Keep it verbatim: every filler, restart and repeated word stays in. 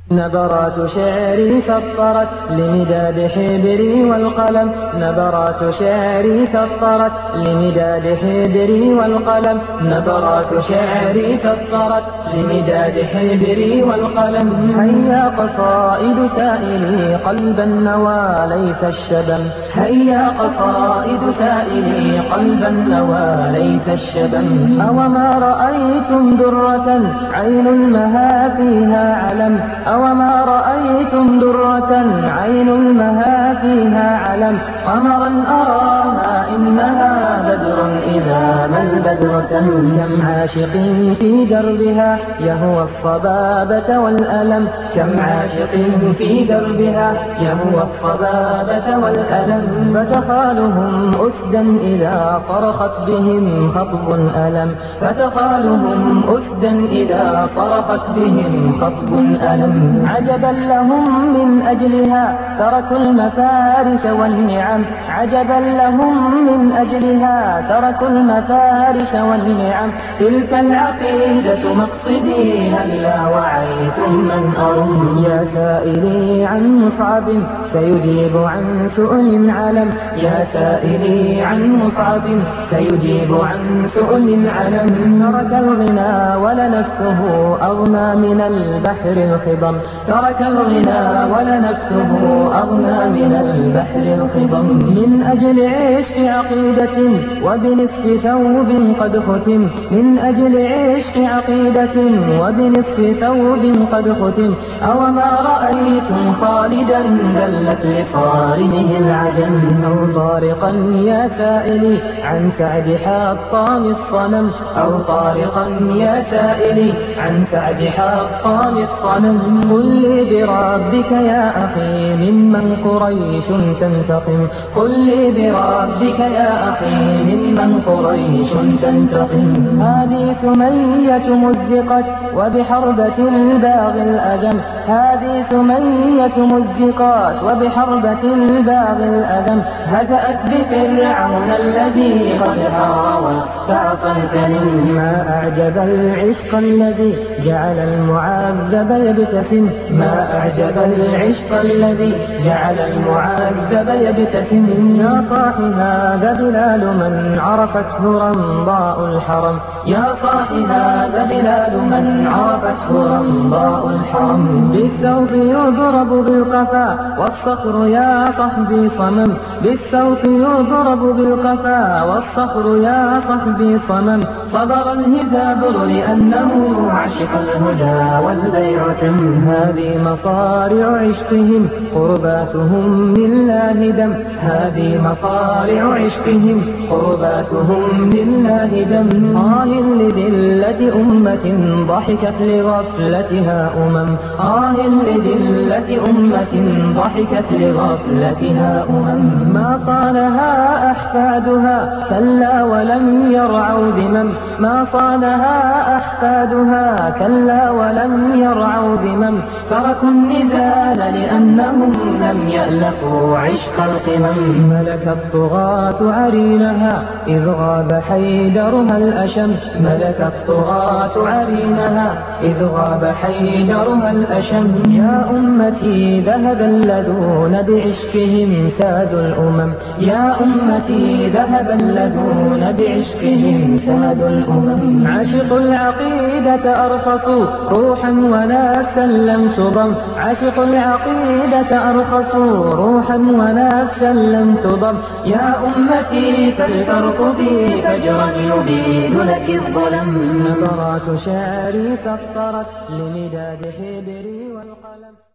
نبرات شعري سطرت لمداد حبري والقلم نبرات شعري سطرت لمداد حبري والقلم نبرات شعري سطرت لمداد حبري والقلم هيا قصائد سائلي قلب النوى ليس الشبم هيا قصائد سائلي قلب النوى ليس الشبم أوما رأيتم درة عين المها فيها علم أوما رأيتم درة عين المها فيها علم قمرا أراها إنها بدر إذا ما البدر تم كم عاشق في دربها يهوى الصبابة والألم كم عاشق في دربها يهوى الصبابة والألم فتخالهم أسدا إذا صرخت بهم خطب ألم فتخالهم أسدا إذا صرخت بهم خطب ألم عجبا لهم من أجلها تركوا المفارش والنعم عجبا لهم من أجلها تركوا المفارش والنعم تلك العقيدة مقصدي هلا وعيتم من أرم يا سائلي عن مصعب سيجيب عن سؤل علم يا سائلي عن مصعب سيجيب عن سؤل علم ترك الغنى ولنفسه أغنى من البحر الخضم ترك الغنى ولنفسه أغنى من البحر الخضم من أجل عشق عقيدة وبنصف ثوب قد ختم من أجل عشق عقيدة وبنصف ثوب قد ختم أوما رأيتم خالدا ذلت لصارمه العجم أو طارقا يا سائلي عن سعد حطام الصنم أو طارقا يا سائلي عن سعد حطام الصنم قل لي بربك يا أخي ممن قريش تنتقم قل لي بربك يا أخي ممن قريش تنتقم هذه سمية مزقت وبحربة الباغي الأدم هذه سمية مزقات وبحربة الباغي الأدم هزأت بفرعون الذي قد حار واستعصى الكريم ما أعجب العشق الذي جعل المعذب يبتسم ما أعجب العشق الذي جعل المعذب يبتسم يا صاح هذا بلال من عرفته رمضاء الحرم يا صاح هذا بلال من عرفته رمضاء الحرم بالسوف يضرب بالقفا والصخر يا صحبي صمم بالسوف يضرب بالقفا والصخر يا صحبي صمم صبر الهزابر لأنه عشق الهدى والبيع تم هذه مصارع عشقهم قرباتهم لله دم هذه مصارع عشقهم قرباتهم لله دم آه لذلة أمة ضحكت لغفلتها أمم آه لذلة أمة ضحكت لغفلتها أمم ما صانها أحفادها كلا ولم يرعوا ذمم ما صانها أحفادها كلا ولم يرعوا ذمم تركوا النزال لأنهم لم يألفوا عشق القمم ملك الطغاة عرينها إذ غاب حيدرها الأشم ملك الطغاة عرينها إذ غاب حيدرها الأشم يا أمتي ذهب الذون بعشقهم سادوا الأمم يا أمتي ذهب الذون بعشقهم سادوا الأمم عشقوا العقيدة أرخصوا روحا ونفسا لم تضم عشقوا العقيدة أرخصوا روحا ونفسا لم تضم يا أمتي فلترقبي فجرا يبيد لك الظلم نبرات شعري سطرت لمداد حبري والقلم